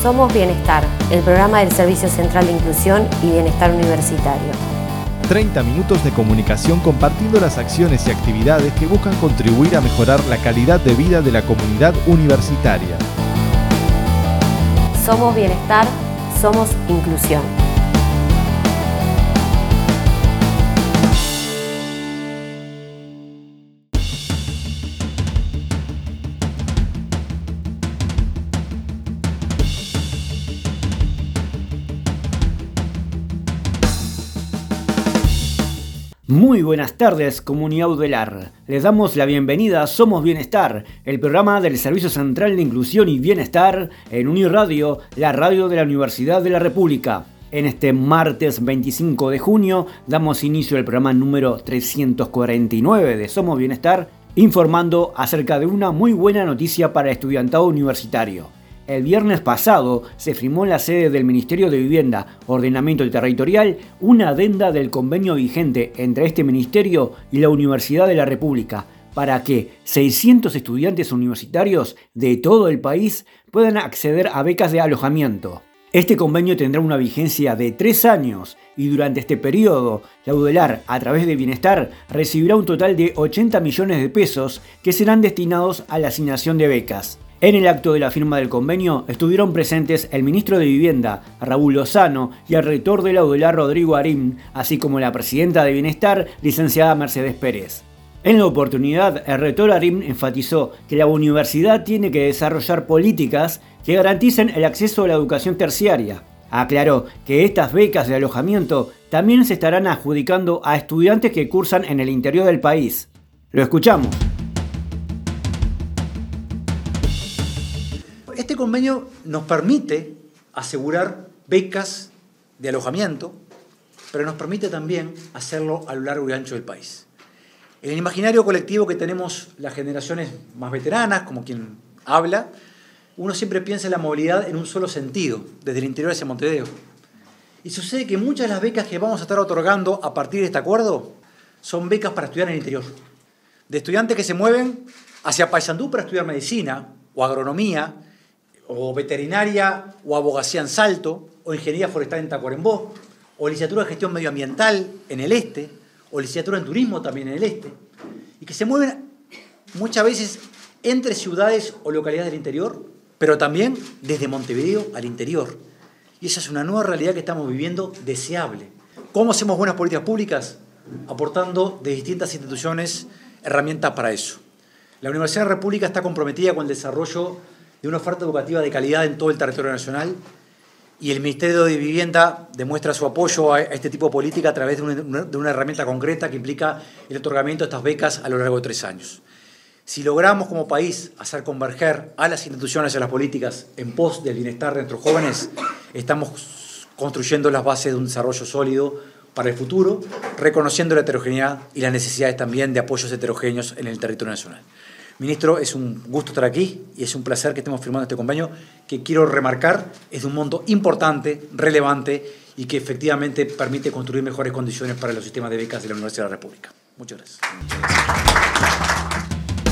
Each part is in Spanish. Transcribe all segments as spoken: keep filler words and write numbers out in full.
Somos Bienestar, el programa del Servicio Central de Inclusión y Bienestar Universitario. treinta minutos de comunicación compartiendo las acciones y actividades que buscan contribuir a mejorar la calidad de vida de la comunidad universitaria. Somos Bienestar, somos Inclusión. Muy buenas tardes, comunidad Udelar. Les damos la bienvenida a Somos Bienestar, el programa del Servicio Central de Inclusión y Bienestar en Uniradio, la radio de la Universidad de la República. En este martes veinticinco de junio damos inicio al programa número trescientos cuarenta y nueve de Somos Bienestar, informando acerca de una muy buena noticia para el estudiantado universitario. El viernes pasado se firmó en la sede del Ministerio de Vivienda, Ordenamiento Territorial una adenda del convenio vigente entre este ministerio y la Universidad de la República para que seiscientos estudiantes universitarios de todo el país puedan acceder a becas de alojamiento. Este convenio tendrá una vigencia de tres años y durante este periodo, la Udelar, a través de Bienestar, recibirá un total de ochenta millones de pesos que serán destinados a la asignación de becas. En el acto de la firma del convenio estuvieron presentes el ministro de Vivienda, Raúl Lozano, y el rector de la Udelar, Rodrigo Arim, así como la presidenta de Bienestar, licenciada Mercedes Pérez. En la oportunidad, el rector Arim enfatizó que la universidad tiene que desarrollar políticas que garanticen el acceso a la educación terciaria. Aclaró que estas becas de alojamiento también se estarán adjudicando a estudiantes que cursan en el interior del país. Lo escuchamos. Este convenio nos permite asegurar becas de alojamiento, pero nos permite también hacerlo a lo largo y ancho del país. En el imaginario colectivo que tenemos las generaciones más veteranas, como quien habla, uno siempre piensa en la movilidad en un solo sentido, desde el interior hacia Montevideo. Y sucede que muchas de las becas que vamos a estar otorgando a partir de este acuerdo son becas para estudiar en el interior. De estudiantes que se mueven hacia Paysandú para estudiar medicina o agronomía, o veterinaria o abogacía en Salto, o ingeniería forestal en Tacuarembó, o licenciatura de gestión medioambiental en el este, o licenciatura en turismo también en el este, y que se mueven muchas veces entre ciudades o localidades del interior, pero también desde Montevideo al interior. Y esa es una nueva realidad que estamos viviendo deseable. ¿Cómo hacemos buenas políticas públicas? Aportando de distintas instituciones herramientas para eso. La Universidad de la República está comprometida con el desarrollo de una oferta educativa de calidad en todo el territorio nacional y el Ministerio de Vivienda demuestra su apoyo a este tipo de política a través de una, de una herramienta concreta que implica el otorgamiento de estas becas a lo largo de tres años. Si logramos como país hacer converger a las instituciones y a las políticas en pos del bienestar de nuestros jóvenes, estamos construyendo las bases de un desarrollo sólido para el futuro, reconociendo la heterogeneidad y las necesidades también de apoyos heterogéneos en el territorio nacional. Ministro, es un gusto estar aquí y es un placer que estemos firmando este convenio que quiero remarcar es de un monto importante, relevante y que efectivamente permite construir mejores condiciones para los sistemas de becas de la Universidad de la República. Muchas gracias. Muchas gracias.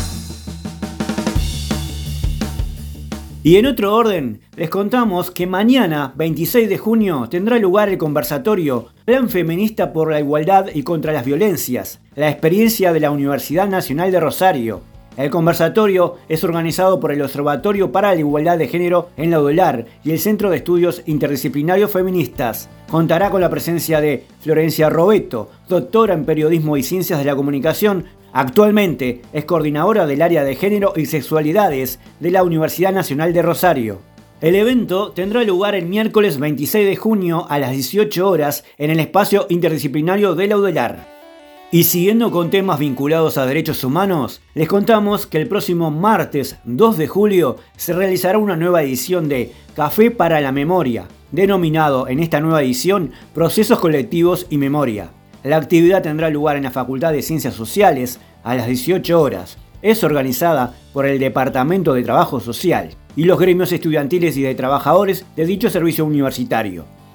Y en otro orden, les contamos que mañana, veintiséis de junio, tendrá lugar el conversatorio Plan Feminista por la Igualdad y contra las Violencias, la experiencia de la Universidad Nacional de Rosario. El conversatorio es organizado por el Observatorio para la Igualdad de Género en la Udelar y el Centro de Estudios Interdisciplinarios Feministas. Contará con la presencia de Florencia Robeto, doctora en Periodismo y Ciencias de la Comunicación. Actualmente es coordinadora del área de Género y Sexualidades de la Universidad Nacional de Rosario. El evento tendrá lugar el miércoles veintiséis de junio a las dieciocho horas en el espacio interdisciplinario de la Udelar. Y siguiendo con temas vinculados a derechos humanos, les contamos que el próximo martes dos de julio se realizará una nueva edición de Café para la Memoria, denominado en esta nueva edición Procesos Colectivos y Memoria. La actividad tendrá lugar en la Facultad de Ciencias Sociales a las dieciocho horas. Es organizada por el Departamento de Trabajo Social y los gremios estudiantiles y de trabajadores de dicho servicio universitario.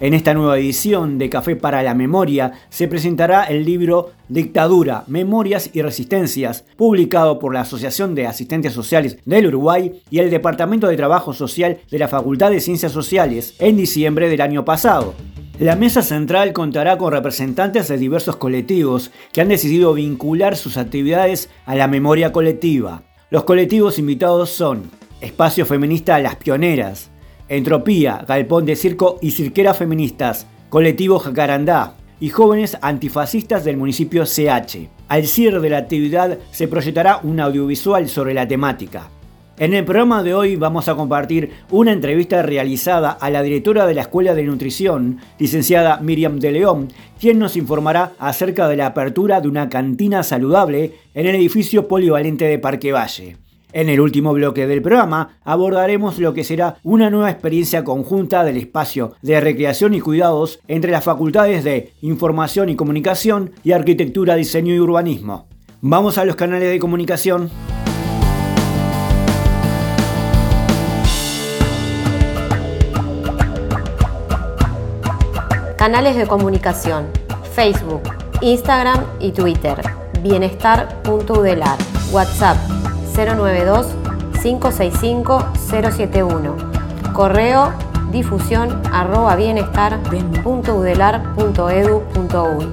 En esta nueva edición de Café para la Memoria se presentará el libro Dictadura, Memorias y Resistencias, publicado por la Asociación de Asistentes Sociales del Uruguay y el Departamento de Trabajo Social de la Facultad de Ciencias Sociales en diciembre del año pasado. La mesa central contará con representantes de diversos colectivos que han decidido vincular sus actividades a la memoria colectiva. Los colectivos invitados son Espacio Feminista Las Pioneras, Entropía, Galpón de Circo y Cirqueras Feministas, Colectivo Jacarandá y Jóvenes Antifascistas del municipio C H. Al cierre de la actividad se proyectará un audiovisual sobre la temática. En el programa de hoy vamos a compartir una entrevista realizada a la directora de la Escuela de Nutrición, licenciada Miriam de León, quien nos informará acerca de la apertura de una cantina saludable en el edificio polivalente de Parque Valle. En el último bloque del programa abordaremos lo que será una nueva experiencia conjunta del espacio de recreación y cuidados entre las facultades de Información y Comunicación y Arquitectura, Diseño y Urbanismo. Vamos a los canales de comunicación. Canales de comunicación: Facebook, Instagram y Twitter. Bienestar punto udelar. WhatsApp cero nueve dos, cinco seis cinco, cero siete uno. Correo difusión arroba bienestar punto udelar punto edu punto uy.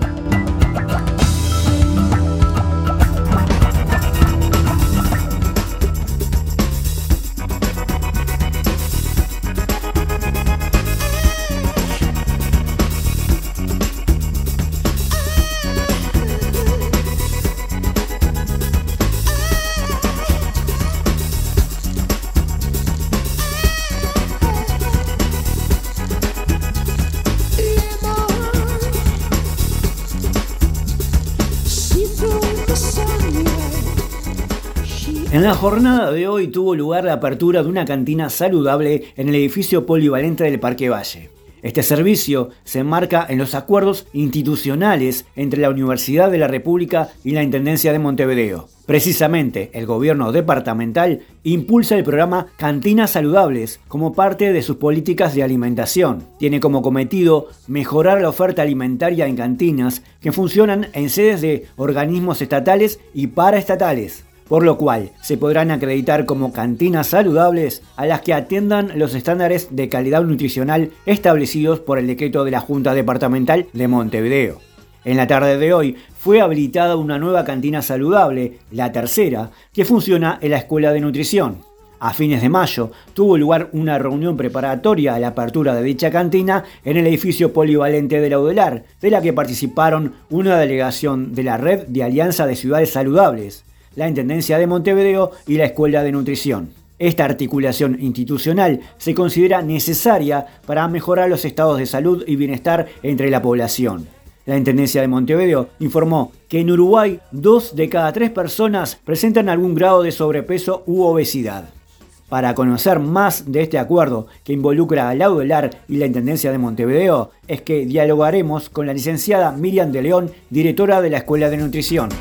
En la jornada de hoy tuvo lugar la apertura de una cantina saludable en el edificio polivalente del Parque Valle. Este servicio se enmarca en los acuerdos institucionales entre la Universidad de la República y la Intendencia de Montevideo. Precisamente, el gobierno departamental impulsa el programa Cantinas Saludables como parte de sus políticas de alimentación. Tiene como cometido mejorar la oferta alimentaria en cantinas que funcionan en sedes de organismos estatales y paraestatales, por lo cual se podrán acreditar como cantinas saludables a las que atiendan los estándares de calidad nutricional establecidos por el decreto de la Junta Departamental de Montevideo. En la tarde de hoy fue habilitada una nueva cantina saludable, la tercera, que funciona en la Escuela de Nutrición. A fines de mayo tuvo lugar una reunión preparatoria a la apertura de dicha cantina en el edificio polivalente de la UDELAR, de la que participaron una delegación de la Red de Alianza de Ciudades Saludables, la Intendencia de Montevideo y la Escuela de Nutrición. Esta articulación institucional se considera necesaria para mejorar los estados de salud y bienestar entre la población. La Intendencia de Montevideo informó que en Uruguay dos de cada tres personas presentan algún grado de sobrepeso u obesidad. Para conocer más de este acuerdo que involucra a la UDELAR y la Intendencia de Montevideo, es que dialogaremos con la licenciada Miriam de León, directora de la Escuela de Nutrición.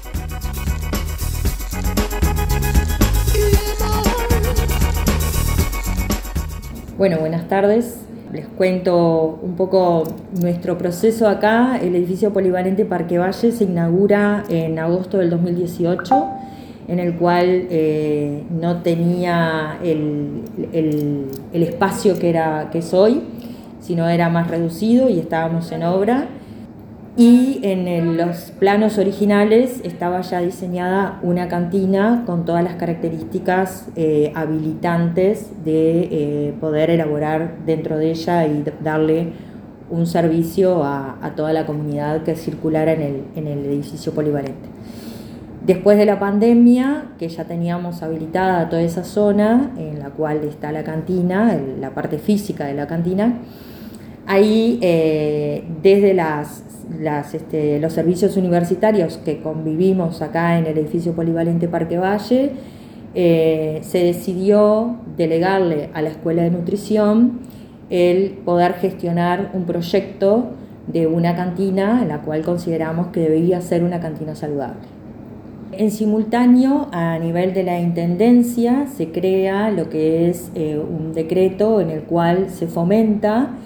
Bueno, buenas tardes. Les cuento un poco nuestro proceso acá. El edificio polivalente Parque Valle se inaugura en agosto del dos mil dieciocho, en el cual eh, no tenía el, el, el espacio que, era, que es hoy, sino era más reducido y estábamos en obra. Y en el, los planos originales estaba ya diseñada una cantina con todas las características eh, habilitantes de eh, poder elaborar dentro de ella y darle un servicio a, a toda la comunidad que circulara en el, en el edificio polivalente. Después de la pandemia, que ya teníamos habilitada toda esa zona en la cual está la cantina, la parte física de la cantina, ahí eh, desde las Las, este, los servicios universitarios que convivimos acá en el edificio polivalente Parque Valle, eh, se decidió delegarle a la Escuela de Nutrición el poder gestionar un proyecto de una cantina en la cual consideramos que debía ser una cantina saludable. En simultáneo, a nivel de la Intendencia, se crea lo que es eh, un decreto en el cual se fomenta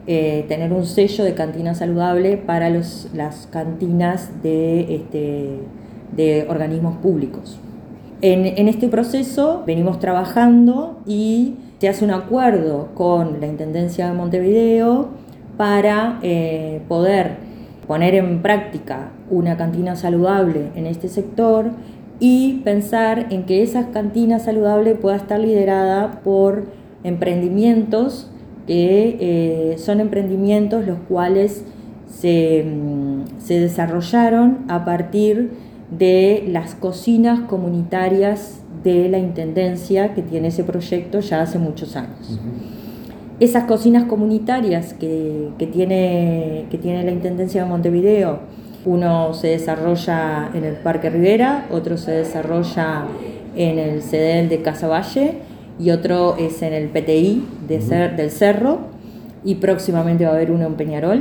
eh, tener un sello de cantina saludable para los, las cantinas de, este, de organismos públicos. En, en este proceso venimos trabajando y se hace un acuerdo con la Intendencia de Montevideo para eh, poder poner en práctica una cantina saludable en este sector y pensar en que esa cantina saludable pueda estar liderada por emprendimientos que eh, son emprendimientos los cuales se, se desarrollaron a partir de las cocinas comunitarias de la Intendencia, que tiene ese proyecto ya hace muchos años. Uh-huh. Esas cocinas comunitarias que, que, tiene, que tiene la Intendencia de Montevideo, uno se desarrolla en el Parque Rivera, otro se desarrolla en el C D L de Casaballe y otro es en el P T I de Cer- del Cerro, y próximamente va a haber uno en Peñarol.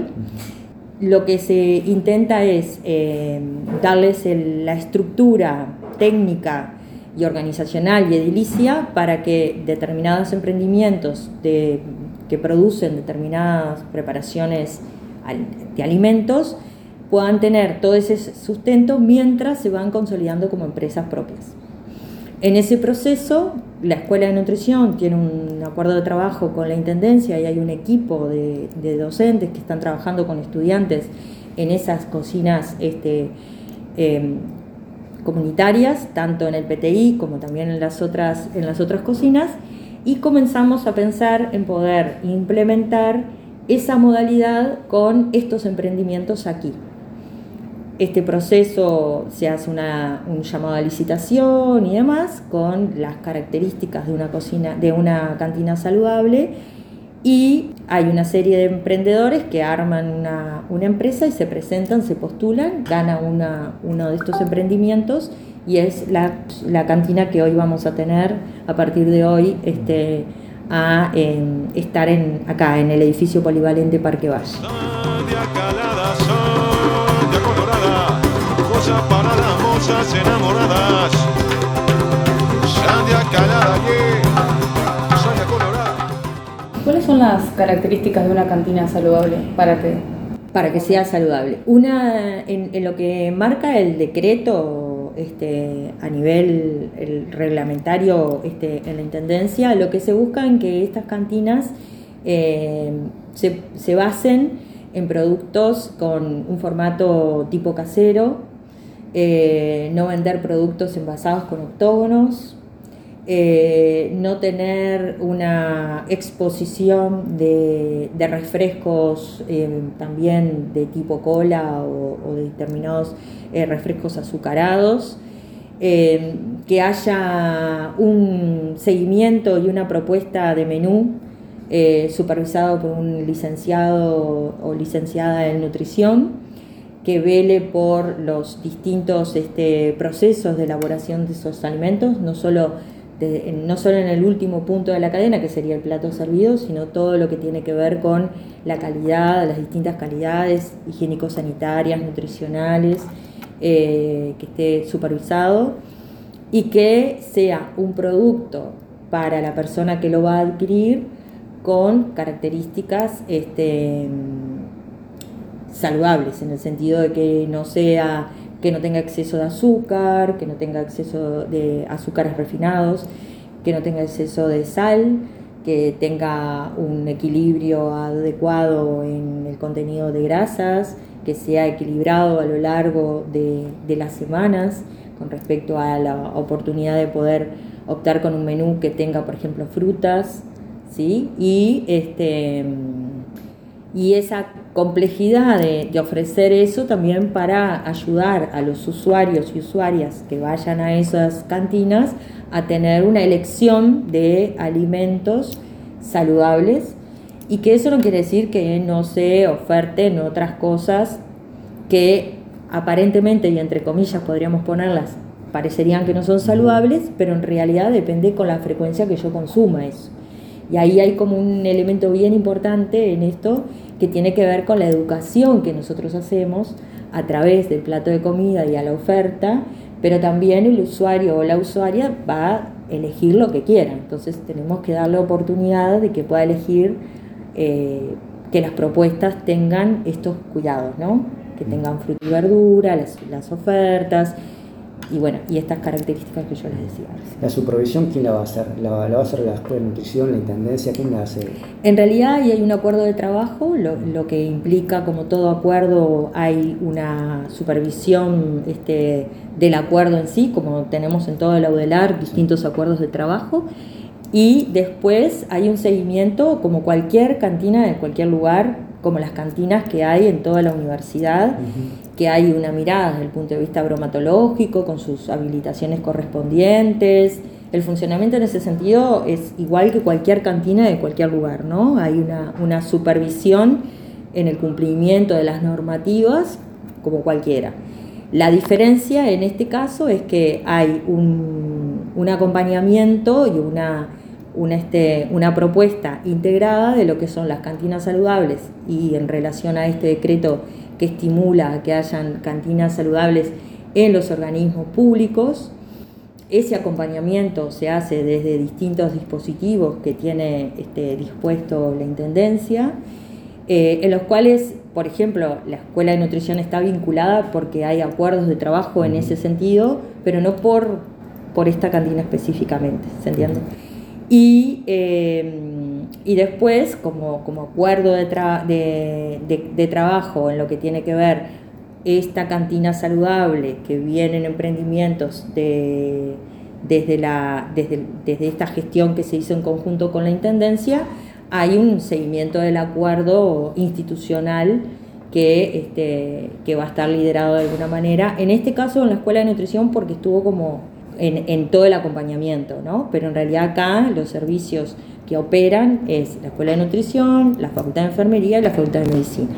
Lo que se intenta es eh, darles el, la estructura técnica y organizacional y edilicia para que determinados emprendimientos de, que producen determinadas preparaciones de alimentos puedan tener todo ese sustento mientras se van consolidando como empresas propias. En ese proceso, la Escuela de Nutrición tiene un acuerdo de trabajo con la Intendencia y hay un equipo de, de docentes que están trabajando con estudiantes en esas cocinas este, eh, comunitarias, tanto en el P T I como también en las otras, en las otras cocinas, y comenzamos a pensar en poder implementar esa modalidad con estos emprendimientos aquí. Este proceso se hace una, un llamado a licitación y demás con las características de una cocina, de una cantina saludable, y hay una serie de emprendedores que arman una, una empresa y se presentan, se postulan, gana una, uno de estos emprendimientos y es la, la cantina que hoy vamos a tener a partir de hoy este, a en, estar en, acá en el edificio polivalente Parque Valle. Para las mozas enamoradas, Sandia Calada, yeah. Sandia Colorada. ¿Cuáles son las características de una cantina saludable para que, para que sea saludable? Una, en, en lo que marca el decreto este, a nivel el reglamentario este, en la Intendencia, lo que se busca en que estas cantinas eh, se, se basen en productos con un formato tipo casero. Eh, no vender productos envasados con octógonos, eh, no tener una exposición de, de refrescos eh, también de tipo cola o, o de determinados eh, refrescos azucarados, eh, que haya un seguimiento y una propuesta de menú eh, supervisado por un licenciado o licenciada en nutrición, que vele por los distintos este, procesos de elaboración de esos alimentos, no solo, de, no solo en el último punto de la cadena, que sería el plato servido, sino todo lo que tiene que ver con la calidad, las distintas calidades higiénico-sanitarias, nutricionales, eh, que esté supervisado y que sea un producto para la persona que lo va a adquirir con características este, saludables, en el sentido de que no sea, que no tenga exceso de azúcar, que no tenga exceso de azúcares refinados, que no tenga exceso de sal, que tenga un equilibrio adecuado en el contenido de grasas, que sea equilibrado a lo largo de, de las semanas con respecto a la oportunidad de poder optar con un menú que tenga, por ejemplo, frutas, ¿sí? Y este y esa complejidad de, de ofrecer eso también para ayudar a los usuarios y usuarias que vayan a esas cantinas a tener una elección de alimentos saludables, y que eso no quiere decir que no se oferten otras cosas que aparentemente y entre comillas podríamos ponerlas, parecerían que no son saludables, pero en realidad depende con la frecuencia que yo consuma eso. Y ahí hay como un elemento bien importante en esto que tiene que ver con la educación que nosotros hacemos a través del plato de comida y a la oferta, pero también el usuario o la usuaria va a elegir lo que quiera. Entonces tenemos que darle oportunidad de que pueda elegir eh, que las propuestas tengan estos cuidados, ¿no? Que tengan fruta y verdura, las, las ofertas, y bueno, y estas características que yo les decía. ¿La supervisión quién la va a hacer? ¿La, la va a hacer la Escuela de Nutrición, la Intendencia? ¿Quién la hace? En realidad ahí hay un acuerdo de trabajo, lo, lo que implica, como todo acuerdo, hay una supervisión este, del acuerdo en sí, como tenemos en todo el Audelar, distintos acuerdos de trabajo, y después hay un seguimiento, como cualquier cantina de cualquier lugar, como las cantinas que hay en toda la universidad, uh-huh. que hay una mirada desde el punto de vista bromatológico, con sus habilitaciones correspondientes. El funcionamiento en ese sentido es igual que cualquier cantina de cualquier lugar, ¿no? Hay una, una supervisión en el cumplimiento de las normativas, como cualquiera. La diferencia en este caso es que hay un, un acompañamiento y una... Una, este, una propuesta integrada de lo que son las cantinas saludables, y en relación a este decreto que estimula que hayan cantinas saludables en los organismos públicos, ese acompañamiento se hace desde distintos dispositivos que tiene este, dispuesto la Intendencia, eh, en los cuales, por ejemplo, la Escuela de Nutrición está vinculada porque hay acuerdos de trabajo en ese sentido, pero no por, por esta cantina específicamente, ¿se entiende? Y, eh, y después, como, como acuerdo de, tra- de, de, de trabajo en lo que tiene que ver esta cantina saludable, que vienen emprendimientos de, desde, la, desde, desde esta gestión que se hizo en conjunto con la Intendencia, hay un seguimiento del acuerdo institucional que, este, que va a estar liderado de alguna manera, en este caso en la Escuela de Nutrición, porque estuvo como... En, en todo el acompañamiento, ¿no? Pero en realidad acá los servicios que operan es la Escuela de Nutrición, la Facultad de Enfermería y la Facultad de Medicina.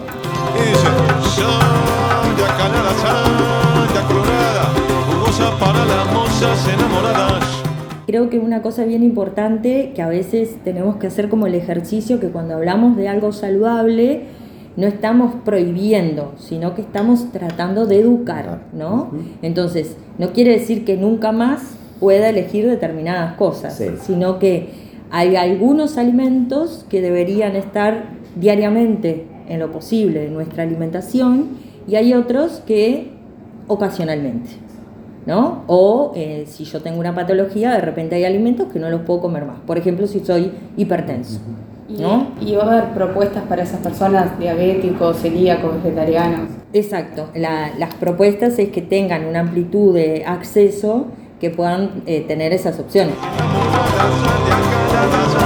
Creo que una cosa bien importante que a veces tenemos que hacer como el ejercicio, que cuando hablamos de algo saludable no estamos prohibiendo, sino que estamos tratando de educar, ¿no? Entonces, no quiere decir que nunca más pueda elegir determinadas cosas, sí. sino que hay algunos alimentos que deberían estar diariamente en lo posible en nuestra alimentación, y hay otros que ocasionalmente, ¿no? O eh, si yo tengo una patología, de repente hay alimentos que no los puedo comer más. Por ejemplo, si soy hipertenso. ¿No? ¿Y va a haber propuestas para esas personas diabéticos, celíacos, vegetarianos? Exacto, la, las propuestas es que tengan una amplitud de acceso que puedan eh, tener esas opciones.